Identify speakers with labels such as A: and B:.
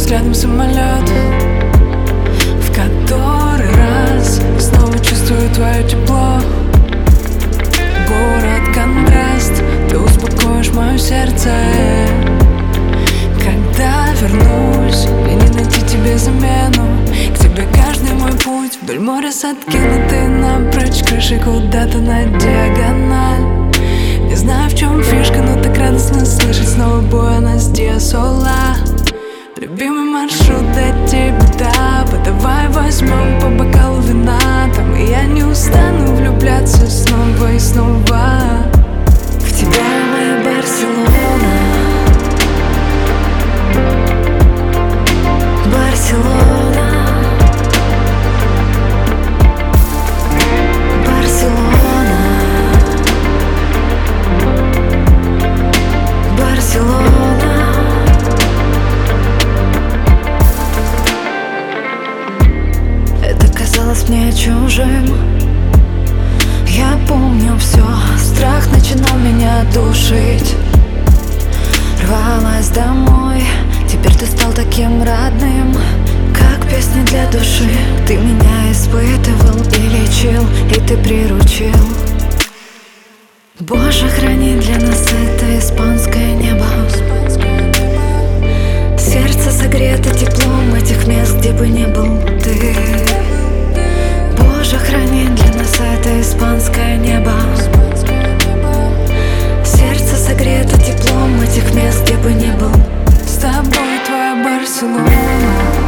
A: взглядом самолет, в который раз снова чувствую твое тепло. Город контраст, ты успокоишь мое сердце. Когда вернусь, мне не найти тебе замену. К тебе каждый мой путь вдоль моря с откинутой напрочь крышей куда-то на диагональ. Не знаю, в чем фишка, но так радостно слышать снова Буэнос Диас Ола. Любимый маршрут до тебя, давай возьмем по бокалу вина там, и я не устану влюбляться снова и снова в тебя, моя Барселона. Барселона, Барселона, Барселона. Это казалось мне чужим. Я помню все, страх начинал меня душить. Рвалась домой, теперь ты стал таким родным, как песни для души. Ты меня испытывал и лечил, и ты приручил. Боже, храни для нас это испанское небо. Сердце согрето теплом этих мест, где бы ни был ты. Боже, храни для нас это испанское небо. Сердце согрето теплом этих мест, где бы ни был. С тобой твоя Барселона.